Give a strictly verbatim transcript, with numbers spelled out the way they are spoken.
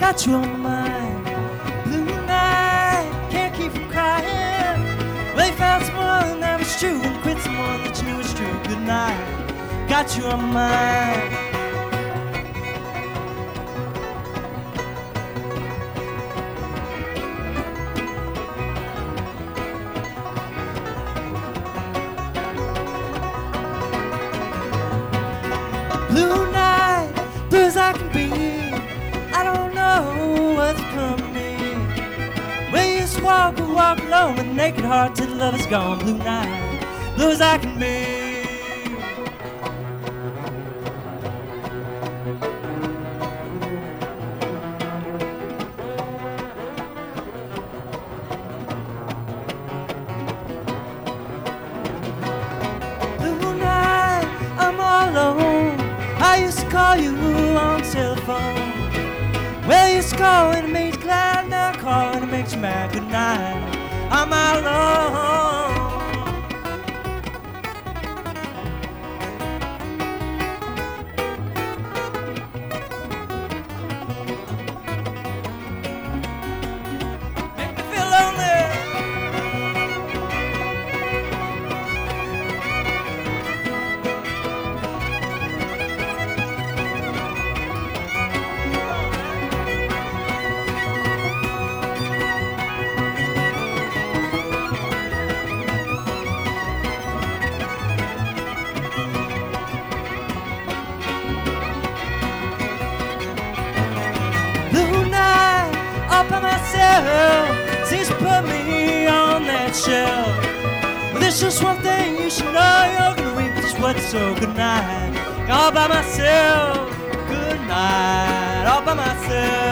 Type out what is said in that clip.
got you on my mind. Blue night, can't keep from crying. Well, you found someone that was true and quit someone that you knew was true. Good night, got you on my mind. Blue night, blue as I can be. I don't know what's coming. Well, you just walk and walk alone with a naked heart till the love is gone. Blue night, blue as I can be. Blue night, I'm all alone. I used to call you on the telephone. Well, you used to call and it made you glad. Now I call and it makes you mad. Good night, I'm all alone. Make me feel lonely. Blue night, all by myself, seems to put me on that shelf. Well, there's just one thing you should know, you're gonna reap just what's so. Good night, all by myself. Good night, all by myself.